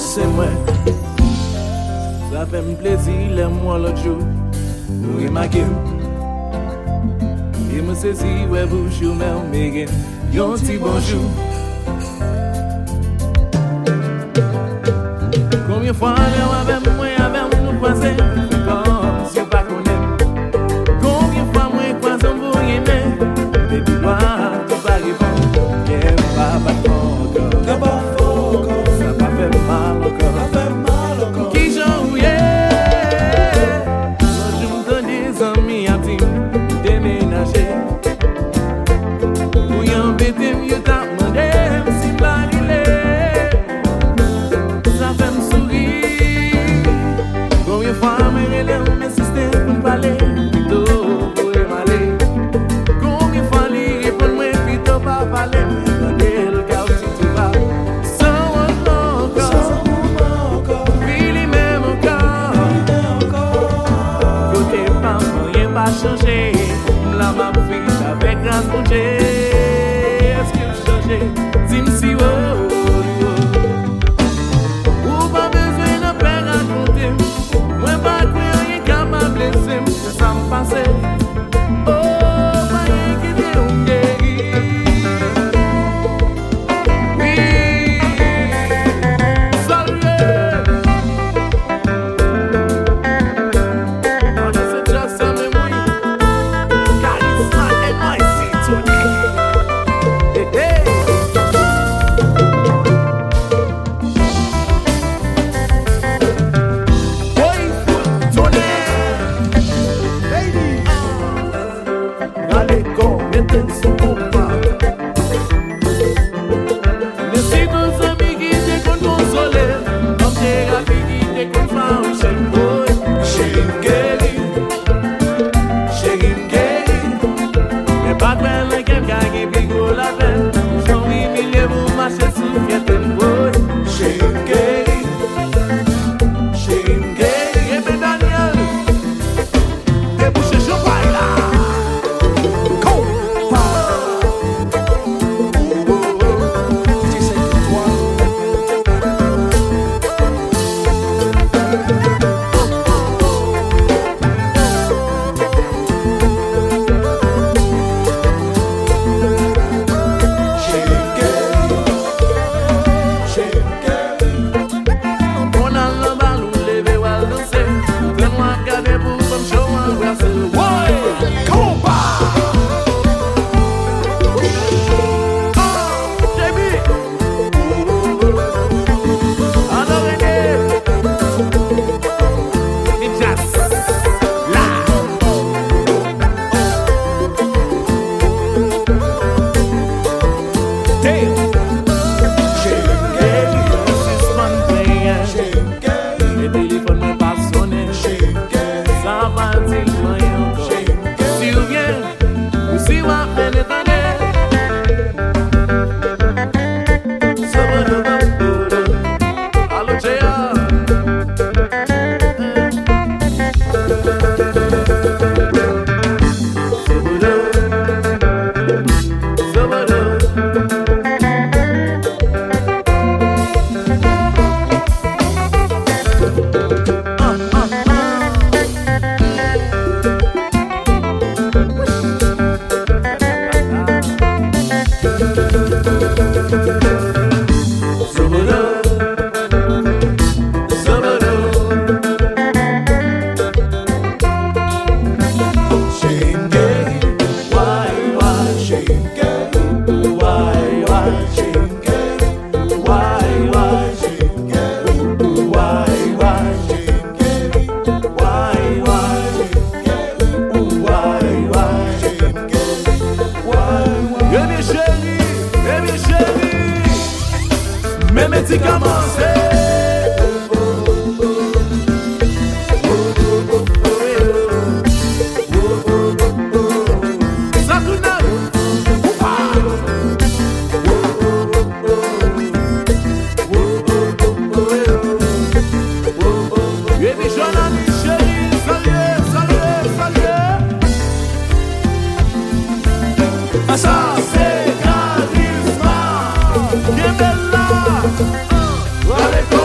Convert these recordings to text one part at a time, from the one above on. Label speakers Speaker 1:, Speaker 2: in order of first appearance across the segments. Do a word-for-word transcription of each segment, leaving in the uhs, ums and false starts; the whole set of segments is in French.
Speaker 1: c'est moi. Ça fait un plaisir, les mois l'autre jour. Nous remarquons. Et me saisi, ouais, vous, je suis même mégan. Yon petit bonjour. Combien de fois, on avec moi, avec nous croiser, comme si on pas connaît. Combien de fois, moi, croisé, on vous aimer. Et puis, moi, tu vas répondre. Qu'elle va pas encore. Qu'elle va pas encore. Ça va faire mal encore. Ça fait mal encore. Qui j'en yeah. Moi, je me donne des amis intimes. Déménager. Pour y embêter, mieux t'as demandé. Si pas il est. Ça fait me sourire. Combien de fois, mes relèves, mes systèmes, pour me parler. Plutôt, pour m'aller. Combien de fois, les répondre, moi, plutôt, pas parler. Changer, la m'a pris avec grâce pour Dieu. Est-ce que vous changez? Dis-moi si oh, oh. Ou pas besoin de faire raconter. Moi pas rien capable de blesser. Ça me passe. Oh, pas rien qui dit on guérit. Oui, salut. Ça c'est charisme, que bella, allez go.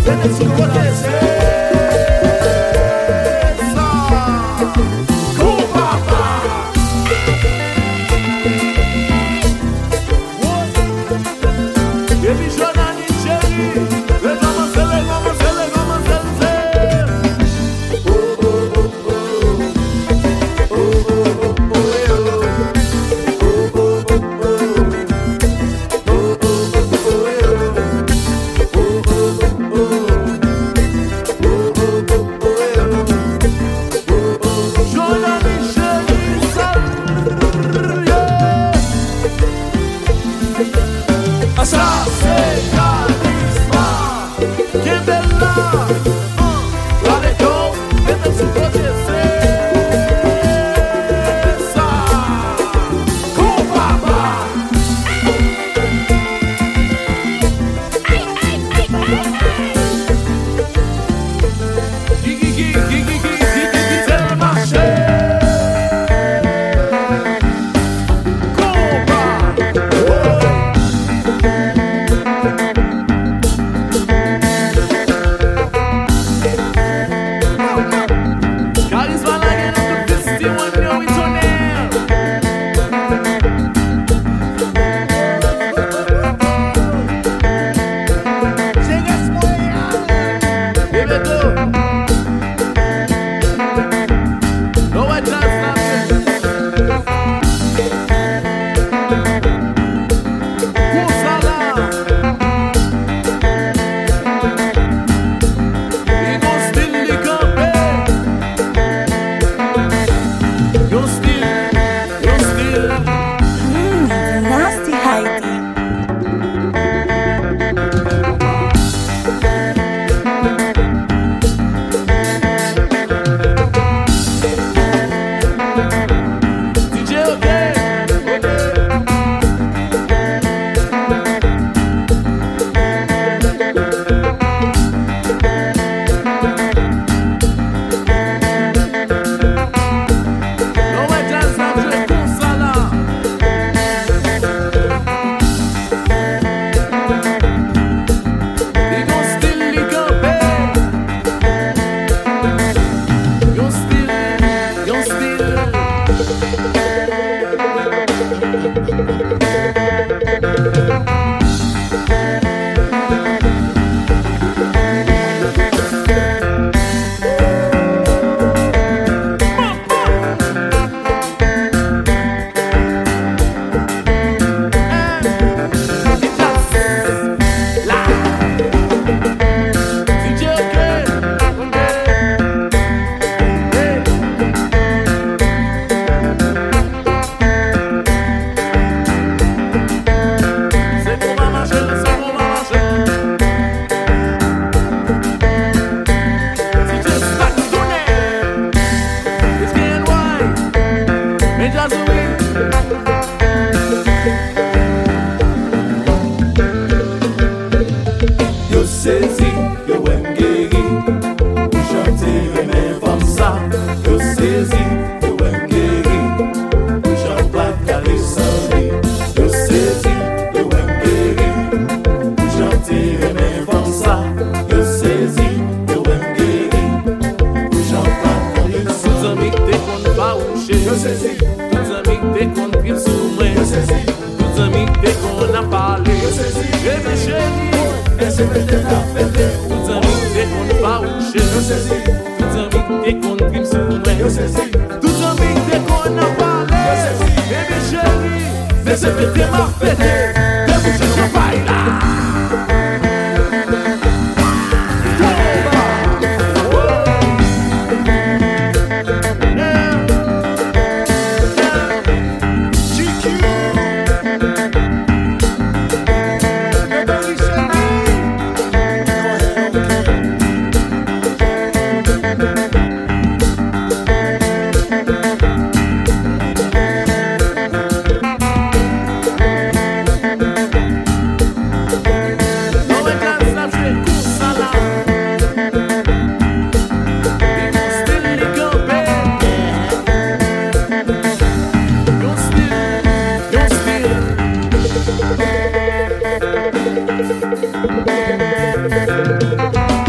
Speaker 1: Thank you.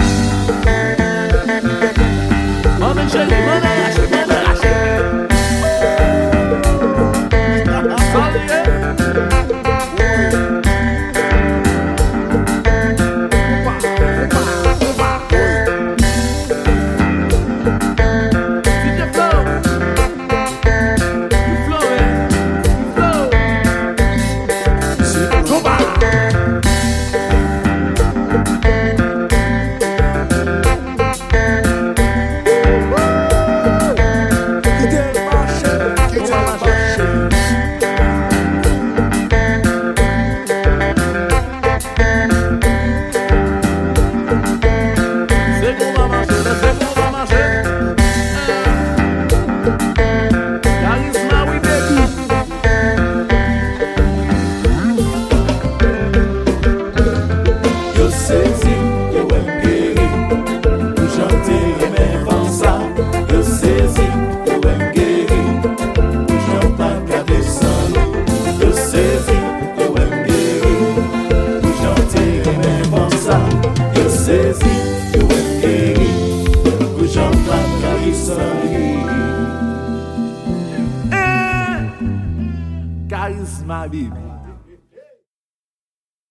Speaker 1: Charisma, baby.